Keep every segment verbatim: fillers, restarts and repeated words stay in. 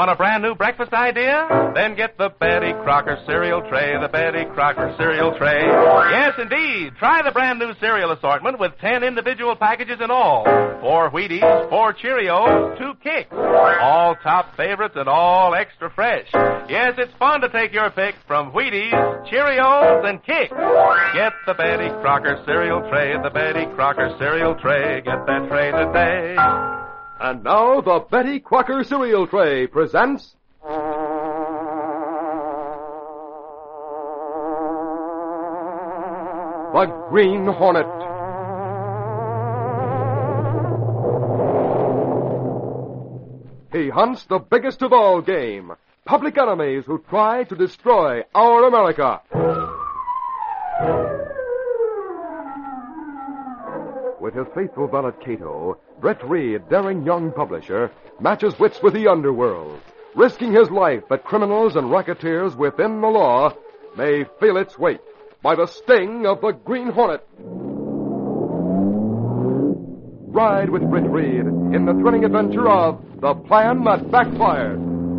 Want a brand new breakfast idea? Then get the Betty Crocker cereal tray, the Betty Crocker cereal tray. Yes, indeed. Try the brand new cereal assortment with ten individual packages in all. Four Wheaties, four Cheerios, two Kicks. All top favorites and all extra fresh. Yes, it's fun to take your pick from Wheaties, Cheerios, and Kicks. Get the Betty Crocker cereal tray, the Betty Crocker cereal tray. Get that tray today. And now the Betty Crocker cereal tray presents... The Green Hornet. He hunts the biggest of all game, public enemies who try to destroy our America. With his faithful valet Cato, Brett Reed, daring young publisher, matches wits with the underworld, risking his life that criminals and racketeers within the law may feel its weight by the sting of the Green Hornet. Ride with Britt Reed in the thrilling adventure of The Plan That Backfired.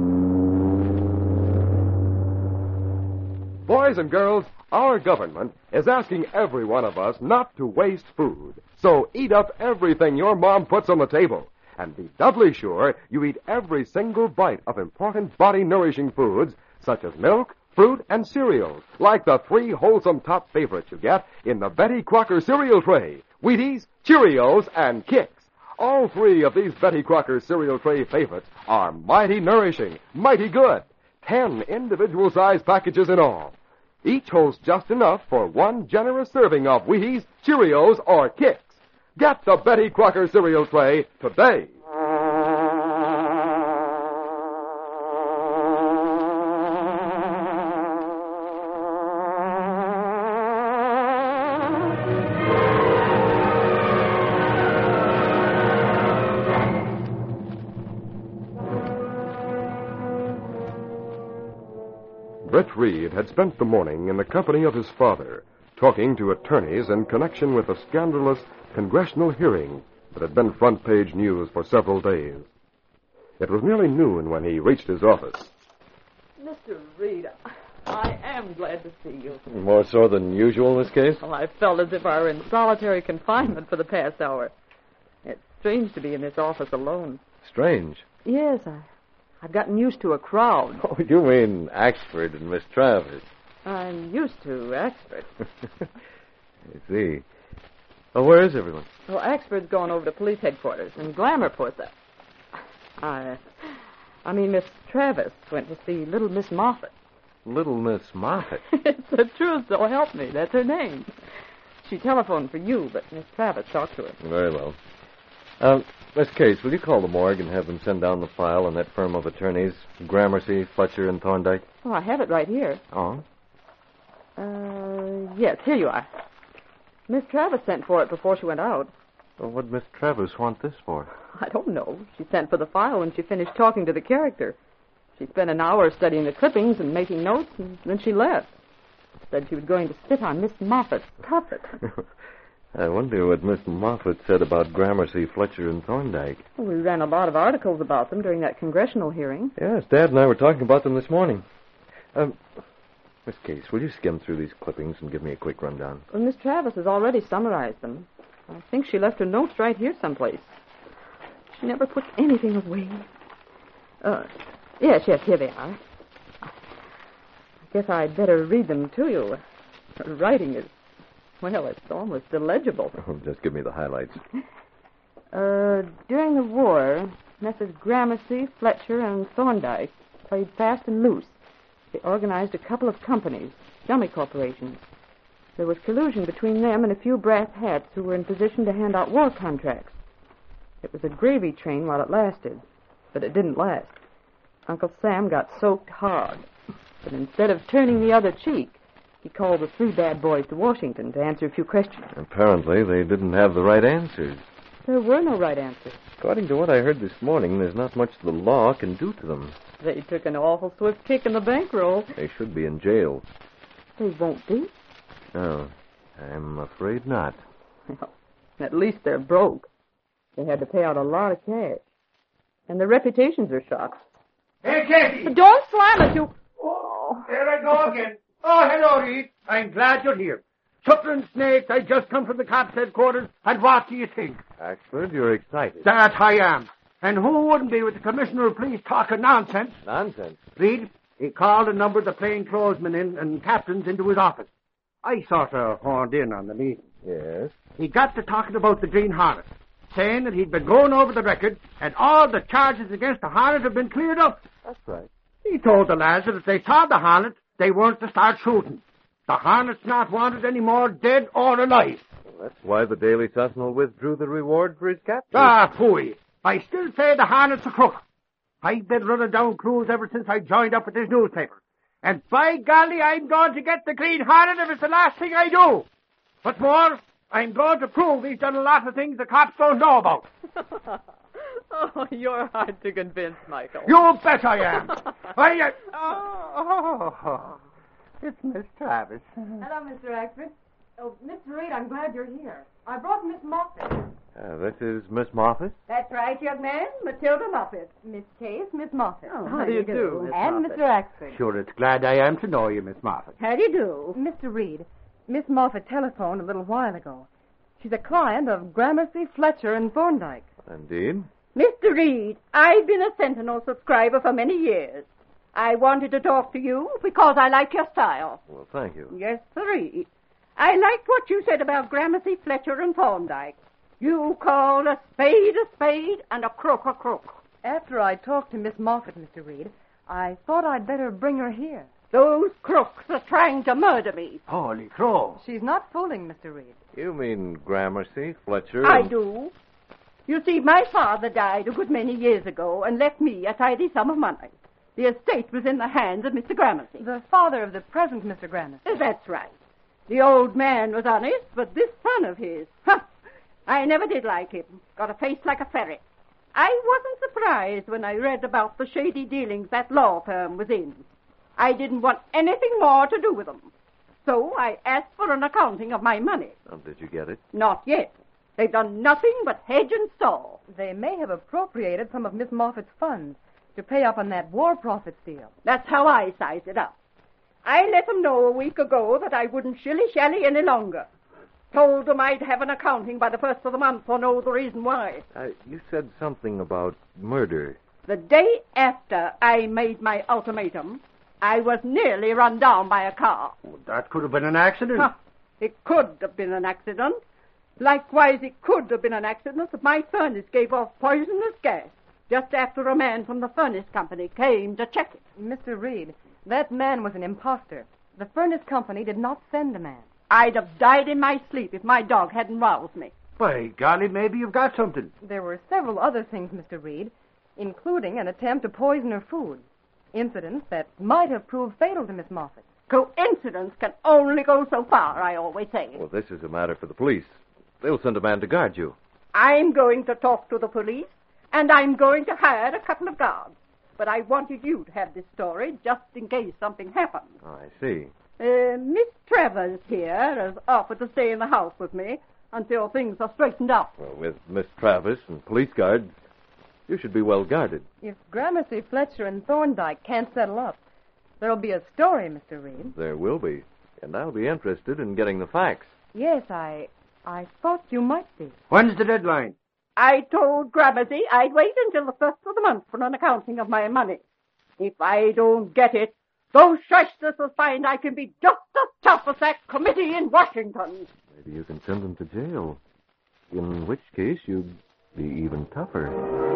Boys and girls, our government is asking every one of us not to waste food. So eat up everything your mom puts on the table. And be doubly sure you eat every single bite of important body-nourishing foods, such as milk, fruit, and cereals, like the three wholesome top favorites you get in the Betty Crocker cereal tray, Wheaties, Cheerios, and Kicks. All three of these Betty Crocker cereal tray favorites are mighty nourishing, mighty good. Ten individual-sized packages in all. Each holds just enough for one generous serving of Wheaties, Cheerios, or Kicks. Get the Betty Crocker cereal tray today. Brett Reed had spent the morning in the company of his father, talking to attorneys in connection with a scandalous congressional hearing that had been front-page news for several days. It was nearly noon when he reached his office. Mister Reed, I am glad to see you. More so than usual in this case? Well, I felt as if I were in solitary confinement for the past hour. It's strange to be in this office alone. Strange? Yes, I, I've gotten used to a crowd. Oh, you mean Axford and Miss Travis. I'm used to Axford. I see. Oh, where is everyone? Well, Axford's gone over to police headquarters, and Glamour puts up. I, I mean, Miss Travis went to see little Miss Moffat. Little Miss Moffat? It's the truth, so help me. That's her name. She telephoned for you, but Miss Travis talked to her. Very well. Um, Miss Case, will you call the morgue and have them send down the file on that firm of attorneys, Gramercy, Fletcher, and Thorndyke? Oh, I have it right here. Oh? Uh, yes, here you are. Miss Travis sent for it before she went out. Well, what'd Miss Travis want this for? I don't know. She sent for the file when she finished talking to the character. She spent an hour studying the clippings and making notes, and then she left. Said she was going to sit on Miss Moffat's puppet. I wonder what Miss Moffat said about Gramercy, Fletcher, and Thorndyke. Well, we ran a lot of articles about them during that congressional hearing. Yes, Dad and I were talking about them this morning. Um, Miss Case, will you skim through these clippings and give me a quick rundown? Well, Miss Travis has already summarized them. I think she left her notes right here someplace. She never puts anything away. Uh, yes, yes, here they are. I guess I'd better read them to you. Her writing is, well, it's almost illegible. Oh, just give me the highlights. Uh, during the war, Messrs. Gramercy, Fletcher, and Thorndyke played fast and loose. They organized a couple of companies, dummy corporations. There was collusion between them and a few brass hats who were in position to hand out war contracts. It was a gravy train while it lasted, but it didn't last. Uncle Sam got soaked hard, but instead of turning the other cheek, he called the three bad boys to Washington to answer a few questions. Apparently, they didn't have the right answers. There were no right answers. According to what I heard this morning, there's not much the law can do to them. They took an awful swift kick in the bankroll. They should be in jail. They won't be. No, I'm afraid not. Well, at least they're broke. They had to pay out a lot of cash. And their reputations are shot. Hey, Katie. Don't slam it, you... Oh, there I go again. Oh, hello, Reed. I'm glad you're here. Suckling snakes, I just come from the cops' headquarters, and what do you think? Axford, you're excited. That I am. And who wouldn't be with the commissioner of police talking nonsense? Nonsense. Reed, he called a number of the plainclothesmen in and captains into his office. I sort of horned in on the meeting. Yes? He got to talking about the Green Hornet, saying that he'd been going over the record, and all the charges against the Hornet have been cleared up. That's right. He told the lads that if they saw the Hornet, they weren't to start shooting. The Hornet's not wanted anymore, dead or alive. Well, that's why the Daily Sentinel withdrew the reward for his capture. Ah, phooey. I still say the Hornet's a crook. I've been running down clues ever since I joined up with this newspaper. And by golly, I'm going to get the Green Hornet if it's the last thing I do. What's more, I'm going to prove he's done a lot of things the cops don't know about. Oh, you're hard to convince, Michael. You bet I am. I, uh, oh, oh, it's Miss Travis. Hello, Mister Axford. Oh, Mister Reed, I'm glad you're here. I brought Miss Moffat. Uh, this is Miss Moffat. That's right, young man. Matilda Moffat. Miss Case, Miss Moffat. Oh, how, how do you do, do Miss And Moffat. Mister Axford. Sure, it's glad I am to know you, Miss Moffat. How do you do? Mister Reed, Miss Moffat telephoned a little while ago. She's a client of Gramercy, Fletcher, and Thorndyke. Indeed. Mister Reed, I've been a Sentinel subscriber for many years. I wanted to talk to you because I like your style. Well, thank you. Yes, sir. I liked what you said about Gramercy, Fletcher, and Thorndyke. You call a spade a spade and a crook a crook. After I talked to Miss Moffat, Mister Reed, I thought I'd better bring her here. Those crooks are trying to murder me. Holy crow. She's not fooling, Mister Reed. You mean Gramercy, Fletcher... I and... do. You see, my father died a good many years ago and left me a tidy sum of money. The estate was in the hands of Mister Gramercy. The father of the present Mister Gramercy. That's right. The old man was honest, but this son of his, huh, I never did like him. Got a face like a ferret. I wasn't surprised when I read about the shady dealings that law firm was in. I didn't want anything more to do with them. So I asked for an accounting of my money. Oh, did you get it? Not yet. They've done nothing but hedge and saw. They may have appropriated some of Miss Moffat's funds to pay up on that war profits deal. That's how I sized it up. I let them know a week ago that I wouldn't shilly-shally any longer. Told them I'd have an accounting by the first of the month or know the reason why. Uh, you said something about murder. The day after I made my ultimatum, I was nearly run down by a car. Well, that could have been an accident. Huh. It could have been an accident. Likewise, it could have been an accident if my furnace gave off poisonous gas just after a man from the furnace company came to check it. Mister Reed, that man was an imposter. The furnace company did not send a man. I'd have died in my sleep if my dog hadn't roused me. By golly, maybe you've got something. There were several other things, Mister Reed, including an attempt to poison her food. Incidents that might have proved fatal to Miss Moffat. Coincidence can only go so far, I always say. Well, this is a matter for the police. They'll send a man to guard you. I'm going to talk to the police, and I'm going to hire a couple of guards. But I wanted you to have this story just in case something happened. Oh, I see. Uh, Miss Travers here has offered to stay in the house with me until things are straightened out. Well, with Miss Travis and police guards, you should be well guarded. If Gramercy, Fletcher, and Thorndyke can't settle up, there'll be a story, Mister Reed. There will be. And I'll be interested in getting the facts. Yes, I... I thought you might be. When's the deadline? I told Gramercy I'd wait until the first of the month for an accounting of my money. If I don't get it, those shysters will find I can be just as tough as that committee in Washington. Maybe you can send them to jail. In which case, you'd be even tougher.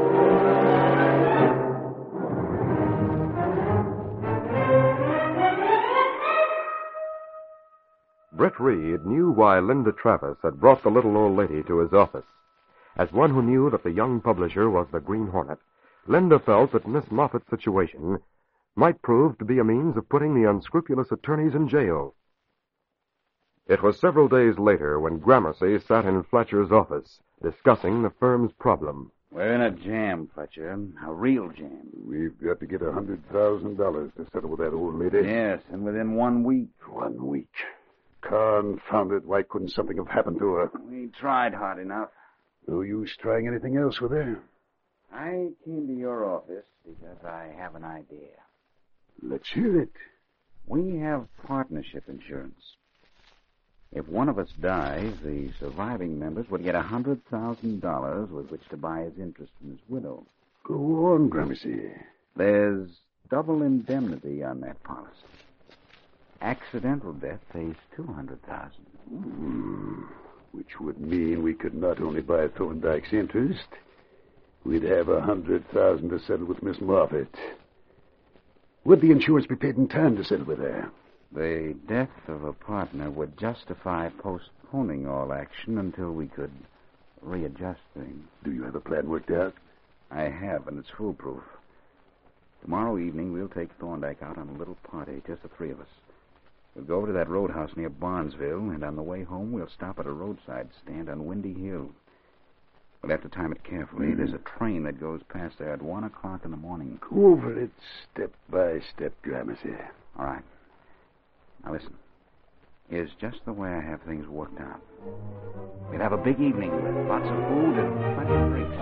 Britt Reed knew why Linda Travis had brought the little old lady to his office. As one who knew that the young publisher was the Green Hornet, Linda felt that Miss Moffat's situation might prove to be a means of putting the unscrupulous attorneys in jail. It was several days later when Gramercy sat in Fletcher's office, discussing the firm's problem. We're in a jam, Fletcher. A real jam. We've got to get a hundred thousand dollars to settle with that old lady. Yes, and within one week. One week. Confound it. Why couldn't something have happened to her? We tried hard enough. No use trying anything else with her. I came to your office because I have an idea. Let's hear it. We have partnership insurance. If one of us dies, the surviving members would get a hundred thousand dollars with which to buy his interest from his widow. Go on, Gramercy. There's double indemnity on that policy. Accidental death pays two hundred thousand. Hmm. Which would mean we could not only buy Thorndyke's interest, we'd have a hundred thousand to settle with Miss Moffat. Would the insurance be paid in time to settle with her? The death of a partner would justify postponing all action until we could readjust things. Do you have a plan worked out? I have, and it's foolproof. Tomorrow evening, we'll take Thorndyke out on a little party, just the three of us. We'll go over to that roadhouse near Barnesville, and on the way home, we'll stop at a roadside stand on Windy Hill. We'll have to time it carefully. Mm-hmm. There's a train that goes past there at one o'clock in the morning. Go over it step by step, Gramercy. All right. Now, listen. Here's just the way I have things worked out. We'll have a big evening with lots of food and plenty of drinks.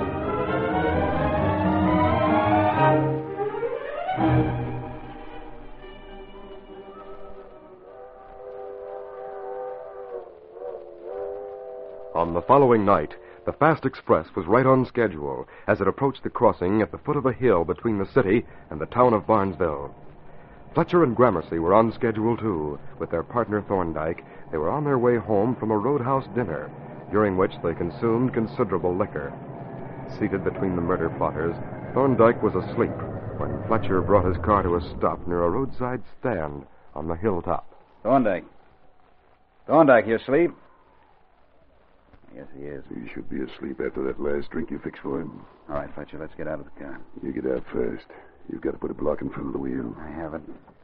On the following night, the Fast Express was right on schedule as it approached the crossing at the foot of a hill between the city and the town of Barnesville. Fletcher and Gramercy were on schedule, too. With their partner Thorndyke, they were on their way home from a roadhouse dinner, during which they consumed considerable liquor. Seated between the murder plotters, Thorndyke was asleep when Fletcher brought his car to a stop near a roadside stand on the hilltop. Thorndyke. Thorndyke, you asleep? Yes, he is. He should be asleep after that last drink you fixed for him. All right, Fletcher, let's get out of the car. You get out first. You've got to put a block in front of the wheel. I haven't.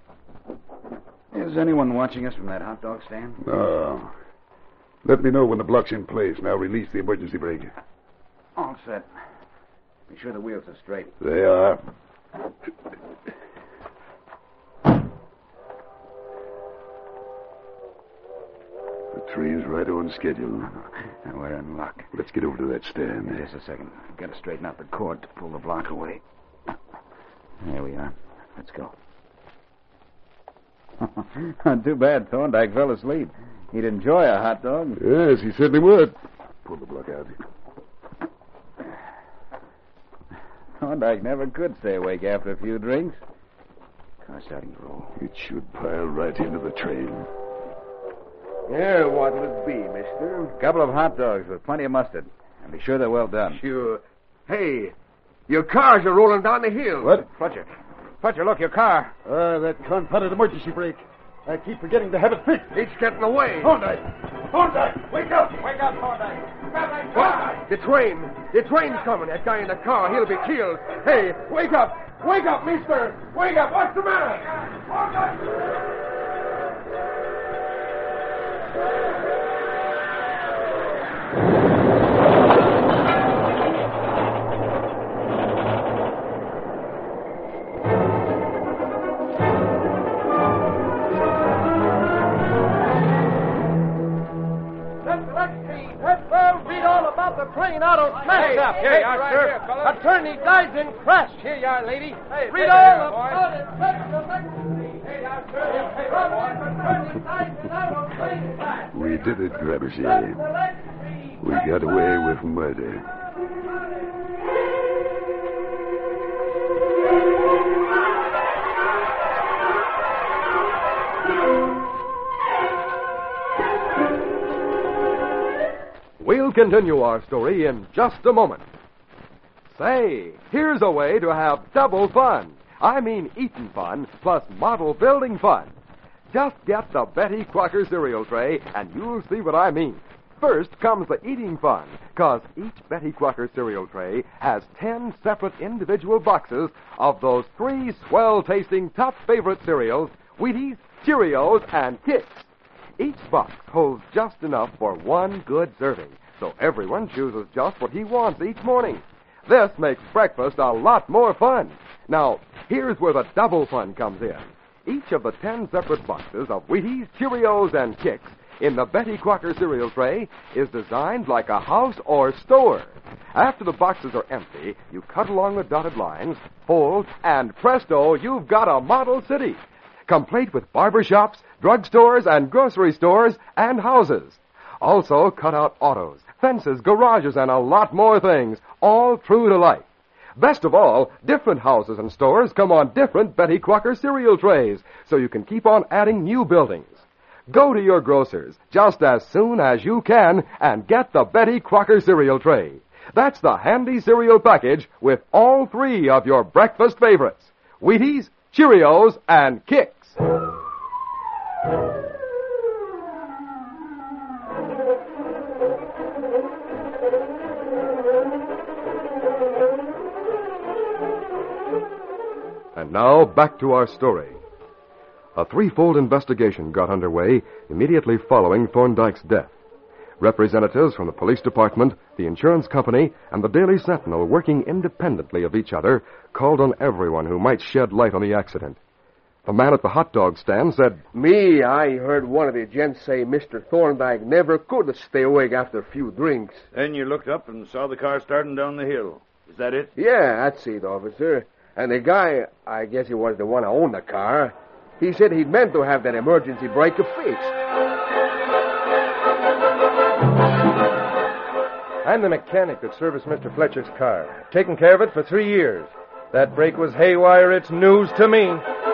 Is anyone watching us from that hot dog stand? No. Let me know when the block's in place. Now release the emergency brake. All set. Be sure the wheels are straight. They are. The train's right on schedule. We're in luck. Let's get over to that stand. Just a second. I've got to straighten out the cord to pull the block away. There we are. Let's go. Too bad Thorndyke fell asleep. He'd enjoy a hot dog. Yes, he certainly would. Pull the block out. Thorndyke never could stay awake after a few drinks. Car starting to roll. It should pile right into the train. Yeah, what'll it be, mister? A couple of hot dogs with plenty of mustard. And be sure they're well done. Sure. Hey, your cars are rolling down the hill. What? Fletcher. Fletcher, look, your car. Uh, that confounded emergency brake. I keep forgetting to have it fixed. It's getting away. Thorndyke! Thorndyke! Wake up! Wake up, Thorndyke! Grab that What? The train. The train's coming. That guy in the car, he'll be killed. Hey, wake up! Wake up, mister! Wake up! What's the matter? Thorndyke! Train auto smashed up. Here you are, right sir. Here, attorney dies in crash. Here you are, lady. Hey, Read sit all there, about it. Here you are, sir. Attorney dies in auto train crash. We did it, Gramercy. We got away with murder. We'll continue our story in just a moment. Say, here's a way to have double fun. I mean eating fun plus model building fun. Just get the Betty Crocker cereal tray and you'll see what I mean. First comes the eating fun, because each Betty Crocker cereal tray has ten separate individual boxes of those three swell-tasting top favorite cereals, Wheaties, Cheerios, and Kix. Each box holds just enough for one good serving, so everyone chooses just what he wants each morning. This makes breakfast a lot more fun. Now, here's where the double fun comes in. Each of the ten separate boxes of Wheaties, Cheerios, and Kix in the Betty Crocker cereal tray is designed like a house or store. After the boxes are empty, you cut along the dotted lines, fold, and presto, you've got a model city, complete with barber shops, drugstores, and grocery stores, and houses. Also, cut out autos, fences, garages, and a lot more things, all true to life. Best of all, different houses and stores come on different Betty Crocker cereal trays, so you can keep on adding new buildings. Go to your grocer's just as soon as you can and get the Betty Crocker cereal tray. That's the handy cereal package with all three of your breakfast favorites, Wheaties, Cheerios, and Kix. And now, back to our story. A threefold investigation got underway immediately following Thorndyke's death. Representatives from the police department, the insurance company, and the Daily Sentinel, working independently of each other, called on everyone who might shed light on the accident. The man at the hot dog stand said, Me, I heard one of the gents say Mister Thorndyke never could stay awake after a few drinks. Then you looked up and saw the car starting down the hill. Is that it? Yeah, that's it, officer. And the guy, I guess he was the one who owned the car, he said he'd meant to have that emergency brake fixed. I'm the mechanic that serviced Mister Fletcher's car. Taken care of it for three years. That brake was haywire. It's news to me.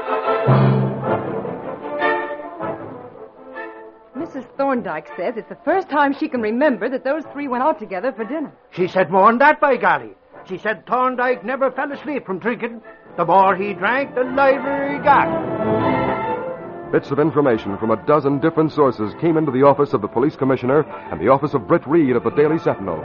Missus Thorndyke says it's the first time she can remember that those three went out together for dinner. She said more than that, by golly. She said Thorndyke never fell asleep from drinking. The more he drank, the livelier he got. Bits of information from a dozen different sources came into the office of the police commissioner and the office of Britt Reed of the Daily Sentinel.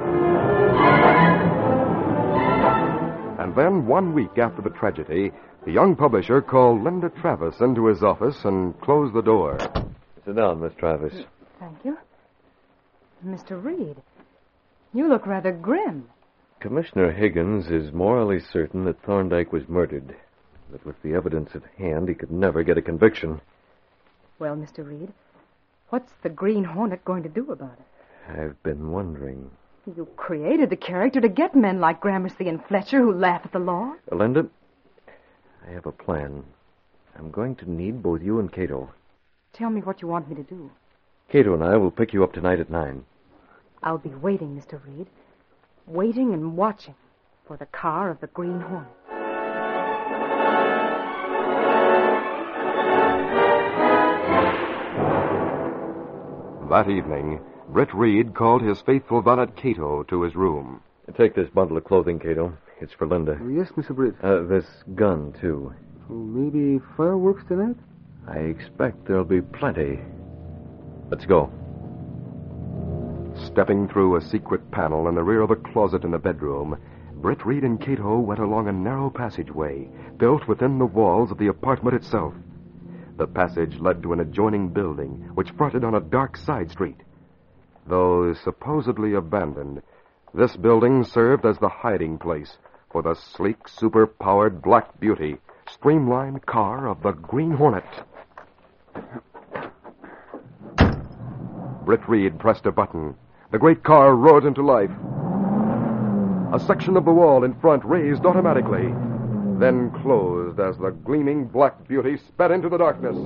And then, one week after the tragedy, the young publisher called Linda Travis into his office and closed the door. Sit down, Miss Travis. Thank you. Mister Reed, you look rather grim. Commissioner Higgins is morally certain that Thorndyke was murdered. But with the evidence at hand, he could never get a conviction. Well, Mister Reed, what's the Green Hornet going to do about it? I've been wondering. You created the character to get men like Gramercy and Fletcher who laugh at the law. Linda, I have a plan. I'm going to need both you and Cato. Tell me what you want me to do. Cato and I will pick you up tonight at nine. I'll be waiting, Mister Reed. Waiting and watching for the car of the Green Hornet. That evening, Britt Reed called his faithful valet Cato to his room. Take this bundle of clothing, Cato. It's for Linda. Yes, Mister Britt. Uh, this gun, too. Oh, maybe fireworks tonight? I expect there'll be plenty. Let's go. Stepping through a secret panel in the rear of a closet in the bedroom, Britt Reed and Cato went along a narrow passageway built within the walls of the apartment itself. The passage led to an adjoining building which fronted on a dark side street. Though supposedly abandoned, this building served as the hiding place for the sleek, super-powered Black Beauty, streamlined car of the Green Hornet. Britt Reed pressed a button. The great car roared into life. A section of the wall in front raised automatically, then closed as the gleaming Black Beauty sped into the darkness.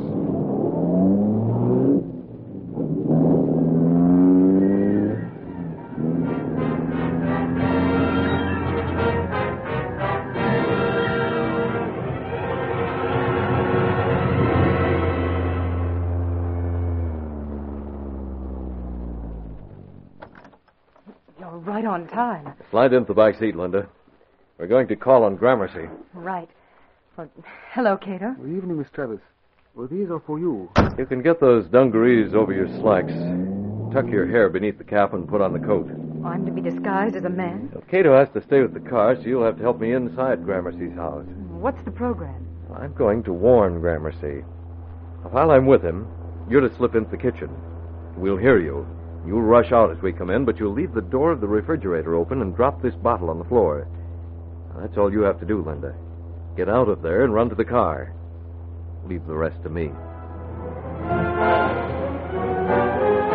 You're right on time. Slide into the back seat, Linda. We're going to call on Gramercy. Right. Well, hello, Cato. Good evening, Miss Travis. Well, these are for you. You can get those dungarees over your slacks. Tuck your hair beneath the cap and put on the coat. I'm to be disguised as a man? Well, Cato has to stay with the car, so you'll have to help me inside Gramercy's house. What's the program? I'm going to warn Gramercy. While I'm with him, you're to slip into the kitchen. We'll hear you. You'll rush out as we come in, but you'll leave the door of the refrigerator open and drop this bottle on the floor. Now, that's all you have to do, Linda. Get out of there and run to the car. Leave the rest to me.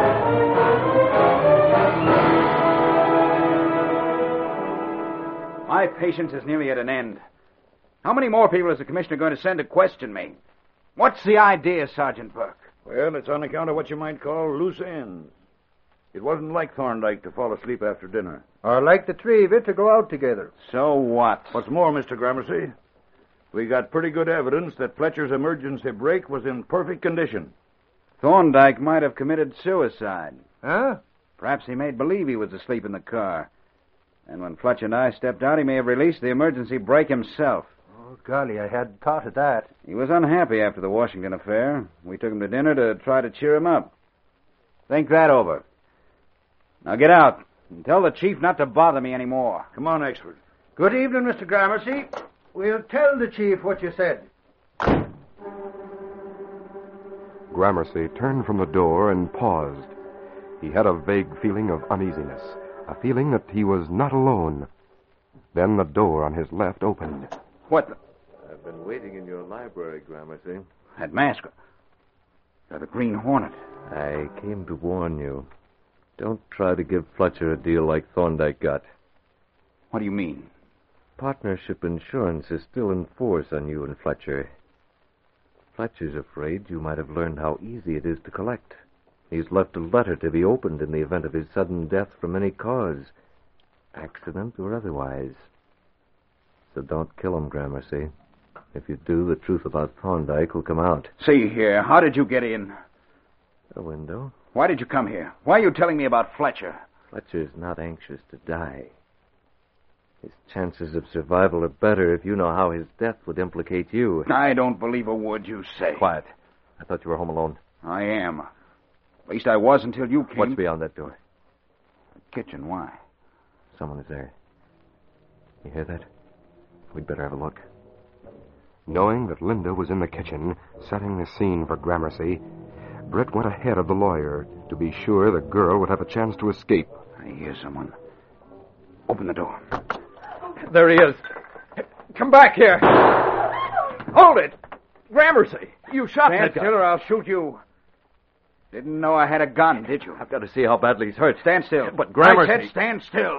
My patience is nearly at an end. How many more people is the commissioner going to send to question me? What's the idea, Sergeant Burke? Well, it's on account of what you might call loose ends. It wasn't like Thorndyke to fall asleep after dinner. Or like the three of you to go out together. So what? What's more, Mister Gramercy, we got pretty good evidence that Fletcher's emergency brake was in perfect condition. Thorndyke might have committed suicide. Huh? Perhaps he made believe he was asleep in the car. And when Fletcher and I stepped out, he may have released the emergency brake himself. Oh, golly, I hadn't thought of that. He was unhappy after the Washington affair. We took him to dinner to try to cheer him up. Think that over. Now get out and tell the chief not to bother me anymore. Come on, Exford. Good evening, Mister Gramercy. We'll tell the chief what you said. Gramercy turned from the door and paused. He had a vague feeling of uneasiness, a feeling that he was not alone. Then the door on his left opened. What the... I've been waiting in your library, Gramercy. That mask. Uh, the Green Hornet. I came to warn you. Don't try to give Fletcher a deal like Thorndyke got. What do you mean? Partnership insurance is still in force on you and Fletcher. Fletcher's afraid you might have learned how easy it is to collect. He's left a letter to be opened in the event of his sudden death from any cause, accident or otherwise. So don't kill him, Gramercy. If you do, the truth about Thorndyke will come out. See here, how did you get in? A window. Why did you come here? Why are you telling me about Fletcher? Fletcher's not anxious to die. His chances of survival are better if you know how his death would implicate you. I don't believe a word you say. Quiet. I thought you were home alone. I am. At least I was until you came. What's beyond that door? The kitchen. Why? Someone is there. You hear that? We'd better have a look. Knowing that Linda was in the kitchen, setting the scene for Gramercy, Britt went ahead of the lawyer to be sure the girl would have a chance to escape. I hear someone. Open the door. There he is. Come back here. Hold it. Gramercy, you shot Stand that guy. still or I'll shoot you. Didn't know I had a gun, did you? I've got to see how badly he's hurt. Stand still. But Gramercy... I said stand still.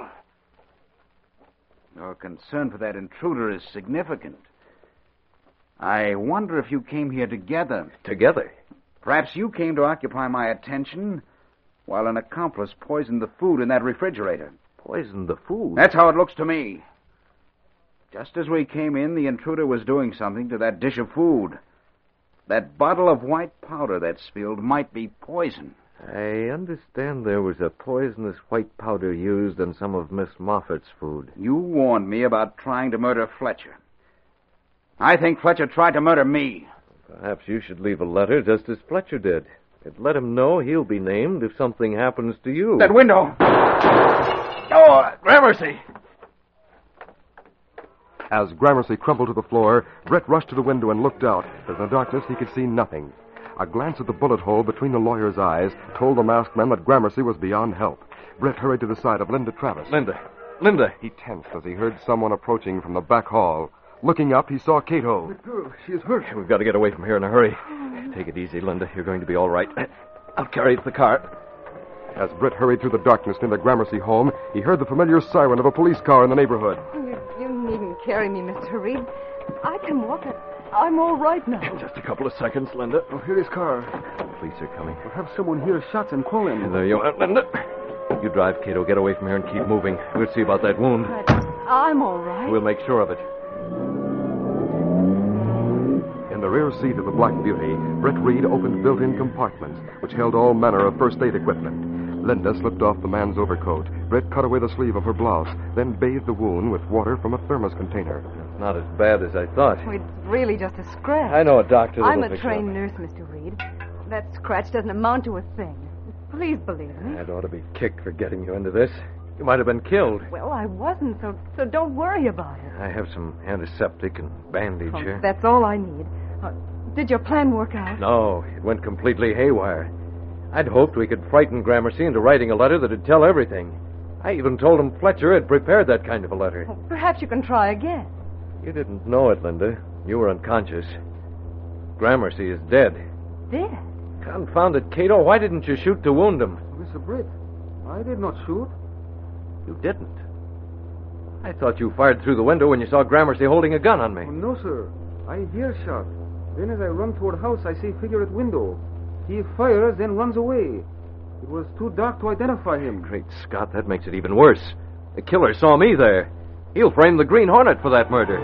Your concern for that intruder is significant. I wonder if you came here together. Together? Perhaps you came to occupy my attention while an accomplice poisoned the food in that refrigerator. Poisoned the food? That's how it looks to me. Just as we came in, the intruder was doing something to that dish of food. That bottle of white powder that spilled might be poison. I understand there was a poisonous white powder used in some of Miss Moffat's food. You warned me about trying to murder Fletcher. I think Fletcher tried to murder me. Perhaps you should leave a letter just as Fletcher did. And let him know he'll be named if something happens to you. That window! Oh, Gramercy! As Gramercy crumpled to the floor, Brett rushed to the window and looked out. But in the darkness, he could see nothing. A glance at the bullet hole between the lawyer's eyes told the masked man that Gramercy was beyond help. Brett hurried to the side of Linda Travis. Linda! Linda! He tensed as he heard someone approaching from the back hall. Looking up, he saw Cato. The girl, she is hurt. We've got to get away from here in a hurry. Take it easy, Linda. You're going to be all right. I'll carry you to the car. As Britt hurried through the darkness near the Gramercy home, he heard the familiar siren of a police car in the neighborhood. You, you needn't carry me, Mister Reed. I can walk it. I'm all right now. Just a couple of seconds, Linda. Oh, here his car. The police are coming. We'll have someone hear shots and call in. There you are, Linda. You drive, Cato. Get away from here and keep moving. We'll see about that wound. But I'm all right. We'll make sure of it. In the rear seat of the Black Beauty, Britt Reed opened built-in compartments, which held all manner of first aid equipment. Linda slipped off the man's overcoat. Britt cut away the sleeve of her blouse, then bathed the wound with water from a thermos container. It's not as bad as I thought. Oh, it's really just a scratch. I know a doctor that'll I'm a fix trained it. nurse, Mister Reed. That scratch doesn't amount to a thing. Please believe me. I'd ought to be kicked for getting you into this. You might have been killed. Well, I wasn't, so so don't worry about it. I have some antiseptic and bandage Oh, here. that's all I need. Uh, did your plan work out? No, it went completely haywire. I'd hoped we could frighten Gramercy into writing a letter that'd tell everything. I even told him Fletcher had prepared that kind of a letter. Well, perhaps you can try again. You didn't know it, Linda. You were unconscious. Gramercy is dead. Dead? Confound it, Cato. Why didn't you shoot to wound him? Mister Britt, I did not shoot. You didn't. I thought you fired through the window when you saw Gramercy holding a gun on me. Oh, no, sir. I hear shot. Then as I run toward house, I see figure at window. He fires, then runs away. It was too dark to identify him. Great Scott, that makes it even worse. The killer saw me there. He'll frame the Green Hornet for that murder.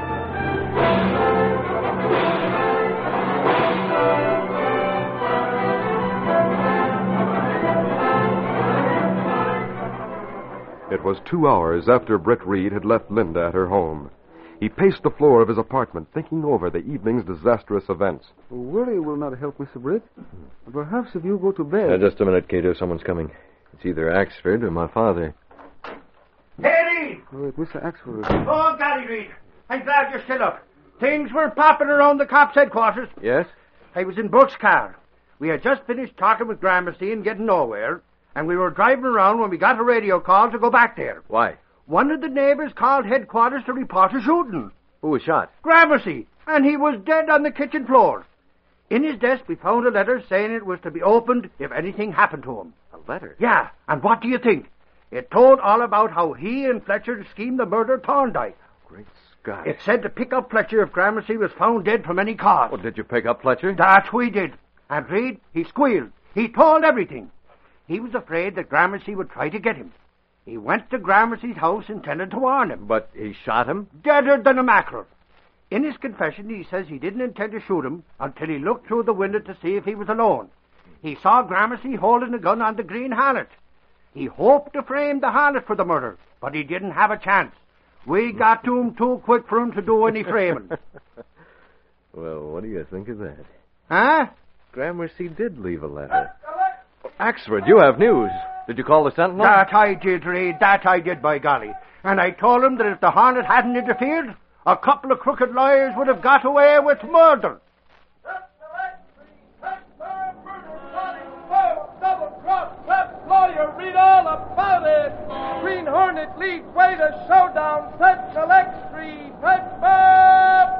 It was two hours after Britt Reed had left Linda at her home. He paced the floor of his apartment, thinking over the evening's disastrous events. Worry will not help, Mister Britt. Perhaps if you go to bed... Uh, just a minute, Cato. Someone's coming. It's either Axford or my father. Hey, Reed! Oh, wait, Mister Axford. Oh, golly, Reed. I'm glad you're still up. Things were popping around the cops' headquarters. Yes? I was in Brooks' car. We had just finished talking with Gramercy and getting nowhere, and we were driving around when we got a radio call to go back there. Why? One of the neighbors called headquarters to report a shooting. Who was shot? Gramercy, and he was dead on the kitchen floor. In his desk, we found a letter saying it was to be opened if anything happened to him. A letter? Yeah, and what do you think? It told all about how he and Fletcher schemed the murder of Thorndyke. Great Scott. It said to pick up Fletcher if Gramercy was found dead from any cause. Well, did you pick up Fletcher? That's what he did. And Reed, he squealed. He told everything. He was afraid that Gramercy would try to get him. He went to Gramercy's house intending to warn him. But he shot him? Deader than a mackerel. In his confession, he says he didn't intend to shoot him until he looked through the window to see if he was alone. He saw Gramercy holding a gun on the Green Hornet. He hoped to frame the Hornet for the murder, but he didn't have a chance. We got to him too quick for him to do any framing. Well, what do you think of that? Huh? Gramercy did leave a letter. Axford, you have news. Did you call the Sentinel? That I did, Reed. That I did, by golly. And I told him that if the Hornet hadn't interfered, a couple of crooked lawyers would have got away with murder. Lawyer, read all about it. Green Hornet leads way to showdown. Set Select Street. Red Bob!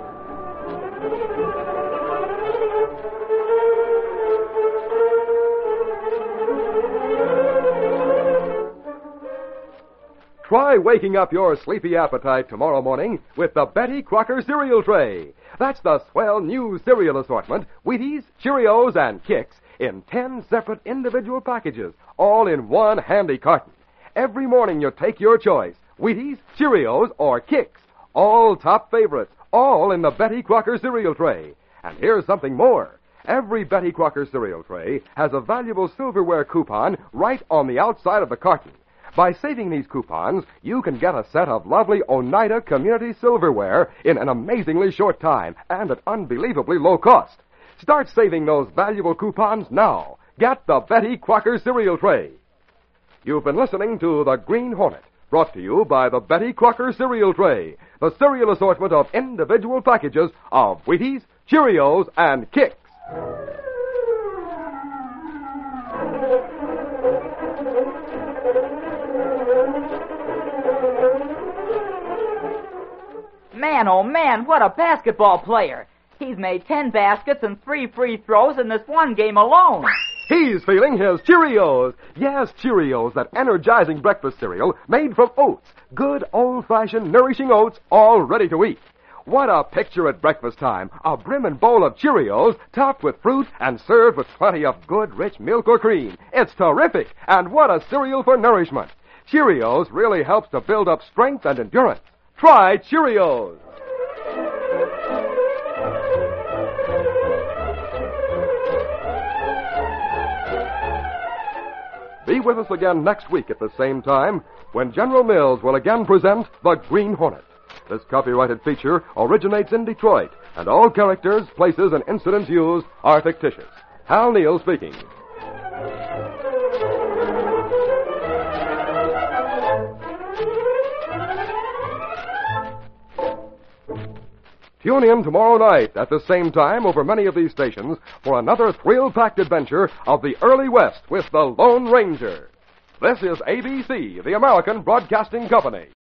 Try waking up your sleepy appetite tomorrow morning with the Betty Crocker cereal tray. That's the swell new cereal assortment, Wheaties, Cheerios, and Kix, in ten separate individual packages, all in one handy carton. Every morning you take your choice, Wheaties, Cheerios, or Kix. All top favorites, all in the Betty Crocker cereal tray. And here's something more. Every Betty Crocker cereal tray has a valuable silverware coupon right on the outside of the carton. By saving these coupons, you can get a set of lovely Oneida Community silverware in an amazingly short time and at unbelievably low cost. Start saving those valuable coupons now. Get the Betty Crocker cereal tray. You've been listening to The Green Hornet, brought to you by the Betty Crocker cereal tray, the cereal assortment of individual packages of Wheaties, Cheerios, and Kix. Man, oh man, what a basketball player. He's made ten baskets and three free throws in this one game alone. He's feeling his Cheerios. Yes, Cheerios, that energizing breakfast cereal made from oats. Good, old-fashioned, nourishing oats, all ready to eat. What a picture at breakfast time. A brimming bowl of Cheerios topped with fruit and served with plenty of good, rich milk or cream. It's terrific. And what a cereal for nourishment. Cheerios really helps to build up strength and endurance. Try Cheerios. Be with us again next week at the same time when General Mills will again present The Green Hornet. This copyrighted feature originates in Detroit, and all characters, places, and incidents used are fictitious. Hal Neal speaking. Tune in tomorrow night at the same time over many of these stations for another thrill-packed adventure of the early West with the Lone Ranger. This is A B C, the American Broadcasting Company.